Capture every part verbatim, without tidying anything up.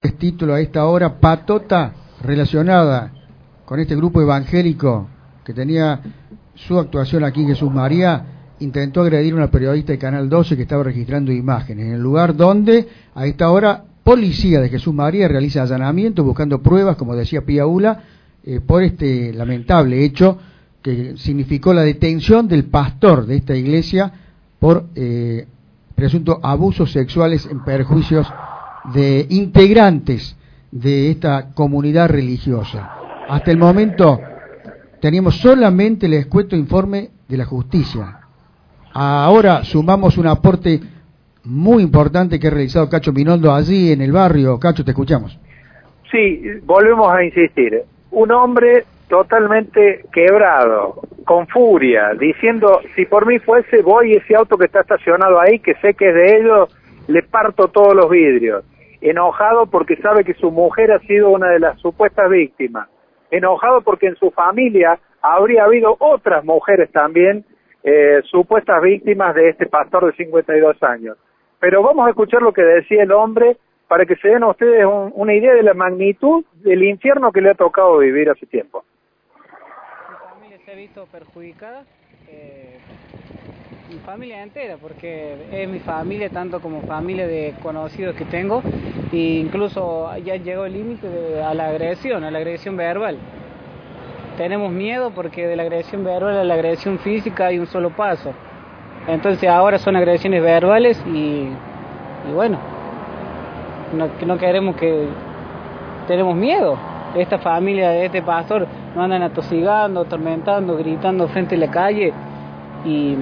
Título a esta hora, patota relacionada con este grupo evangélico que tenía su actuación aquí en Jesús María, intentó agredir a una periodista de Canal doce que estaba registrando imágenes, en el lugar donde a esta hora policía de Jesús María realiza allanamientos buscando pruebas, como decía Pía Ula, eh, por este lamentable hecho que significó la detención del pastor de esta iglesia por eh, presuntos abusos sexuales en perjuicios de integrantes de esta comunidad religiosa. Hasta el momento teníamos solamente el escueto informe de la justicia. Ahora sumamos un aporte muy importante que ha realizado Cacho Minoldo allí en el barrio. Cacho, te escuchamos. Sí, volvemos a insistir. Un hombre totalmente quebrado, con furia, diciendo, si por mí fuese, voy ese auto que está estacionado ahí, que sé que es de ellos, le parto todos los vidrios. Enojado porque sabe que su mujer ha sido una de las supuestas víctimas, enojado porque en su familia habría habido otras mujeres también eh, supuestas víctimas de este pastor de cincuenta y dos años. Pero vamos a escuchar lo que decía el hombre para que se den a ustedes un, una idea de la magnitud del infierno que le ha tocado vivir hace tiempo. Mi familia se ha visto perjudicada, eh, mi familia entera, porque es mi familia tanto como familia de conocidos que tengo, e incluso ya llegó el límite a la agresión, a la agresión verbal. Tenemos miedo porque de la agresión verbal a la agresión física hay un solo paso. Entonces ahora son agresiones verbales y, y bueno, no, no queremos que... tenemos miedo. Esta familia de este pastor nos andan atosigando, atormentando, gritando frente a la calle y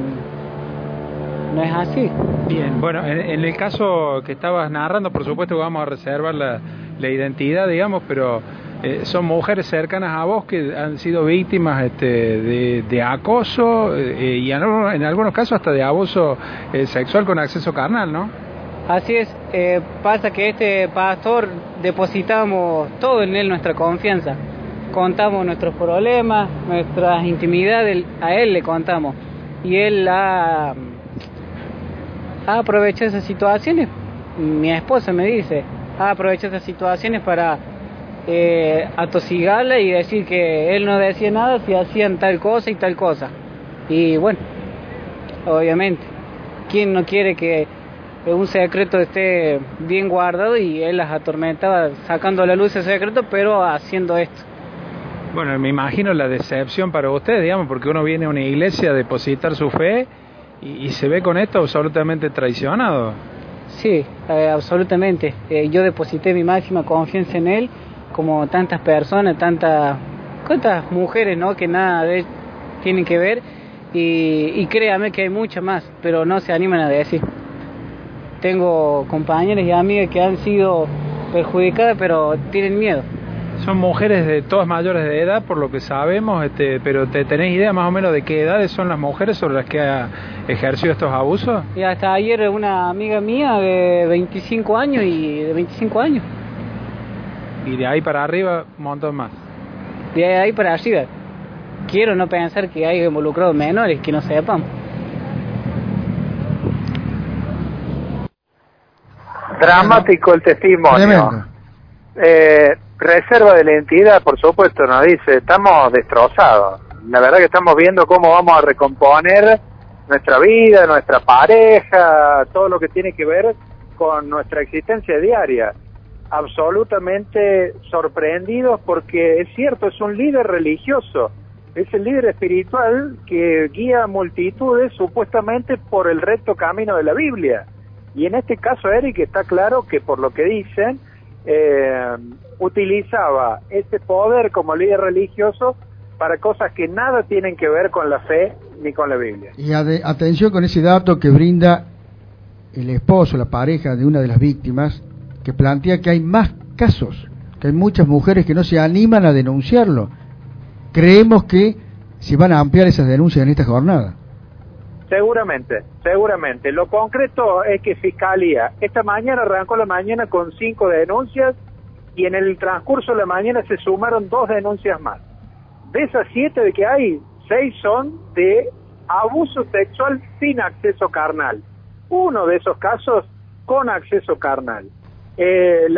no es así. Bien, bueno, en, en el caso que estabas narrando, por supuesto que vamos a reservar la, la identidad, digamos, pero eh, son mujeres cercanas a vos que han sido víctimas este, de, de acoso eh, y en, en algunos casos hasta de abuso eh, sexual con acceso carnal, ¿no? Así es, eh, pasa que este pastor depositamos todo en él, nuestra confianza. Contamos nuestros problemas, nuestras intimidades, a él le contamos. Y él ha, ha aprovechado esas situaciones, mi esposa me dice, ha aprovechado esas situaciones para eh, atosigarla y decir que él no decía nada si hacían tal cosa y tal cosa. Y bueno, obviamente, ¿quién no quiere que un secreto esté bien guardado? Y él las atormentaba sacando a la luz ese secreto, pero haciendo esto. Bueno, me imagino la decepción para ustedes, digamos, porque uno viene a una iglesia a depositar su fe y, y se ve con esto absolutamente traicionado. Sí, eh, absolutamente. Eh, yo deposité mi máxima confianza en él, como tantas personas, tantas, cuántas mujeres, ¿no? Que nada de tienen que ver, y, y créame que hay muchas más, pero no se animan a decir. Tengo compañeras y amigas que han sido perjudicadas, pero tienen miedo. Son mujeres de todas mayores de edad, por lo que sabemos, este, pero ¿te tenés idea más o menos de qué edades son las mujeres sobre las que ha ejercido estos abusos? Y hasta ayer una amiga mía de veinticinco años y de veinticinco años. Y de ahí para arriba un montón más. De ahí para arriba. Quiero no pensar que hay involucrados menores que no sepan. Dramático el testimonio. Eh, reserva de la entidad, por supuesto, nos dice, estamos destrozados. La verdad que estamos viendo cómo vamos a recomponer nuestra vida, nuestra pareja, todo lo que tiene que ver con nuestra existencia diaria. Absolutamente sorprendidos porque es cierto, es un líder religioso, es el líder espiritual que guía a multitudes supuestamente por el recto camino de la Biblia. Y en este caso, Eric, está claro que por lo que dicen, eh, utilizaba ese poder como líder religioso para cosas que nada tienen que ver con la fe ni con la Biblia. Y ade- atención con ese dato que brinda el esposo, la pareja de una de las víctimas, que plantea que hay más casos, que hay muchas mujeres que no se animan a denunciarlo. Creemos que se van a ampliar esas denuncias en esta jornada. Seguramente, seguramente. Lo concreto es que Fiscalía esta mañana arrancó la mañana con cinco denuncias y en el transcurso de la mañana se sumaron dos denuncias más. De esas siete de que hay, seis son de abuso sexual sin acceso carnal. Uno de esos casos con acceso carnal. Eh, la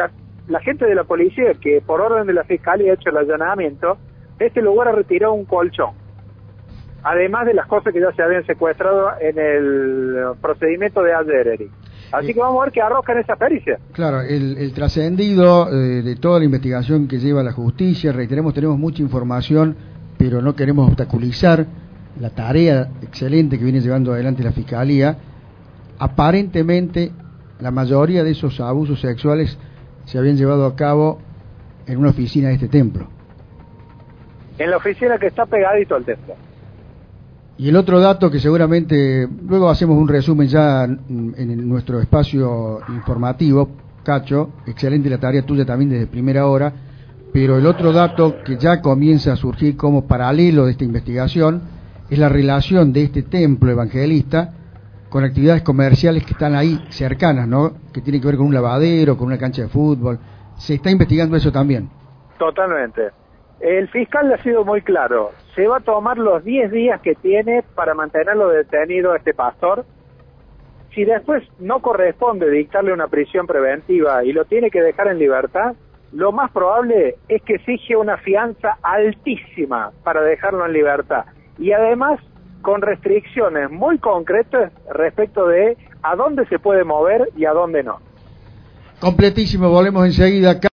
la gente de la policía, que por orden de la fiscalía ha hecho el allanamiento, de este lugar ha retirado un colchón, además de las cosas que ya se habían secuestrado en el procedimiento de ayer, Eric. Así que vamos a ver qué arrojan esa pericia. Claro, el, el trascendido eh, de toda la investigación que lleva la justicia, reiteremos, tenemos mucha información, pero no queremos obstaculizar la tarea excelente que viene llevando adelante la Fiscalía. Aparentemente, la mayoría de esos abusos sexuales se habían llevado a cabo en una oficina de este templo. En la oficina que está pegadito al templo. Y el otro dato que seguramente, luego hacemos un resumen ya en nuestro espacio informativo, Cacho, excelente la tarea tuya también desde primera hora, pero el otro dato que ya comienza a surgir como paralelo de esta investigación es la relación de este templo evangelista con actividades comerciales que están ahí cercanas, ¿no? Que tienen que ver con un lavadero, con una cancha de fútbol. Se está investigando eso también. Totalmente. El fiscal le ha sido muy claro. Se va a tomar los diez días que tiene para mantenerlo detenido a este pastor. Si después no corresponde dictarle una prisión preventiva y lo tiene que dejar en libertad, lo más probable es que exige una fianza altísima para dejarlo en libertad. Y además con restricciones muy concretas respecto de a dónde se puede mover y a dónde no. Completísimo, volvemos enseguida acá.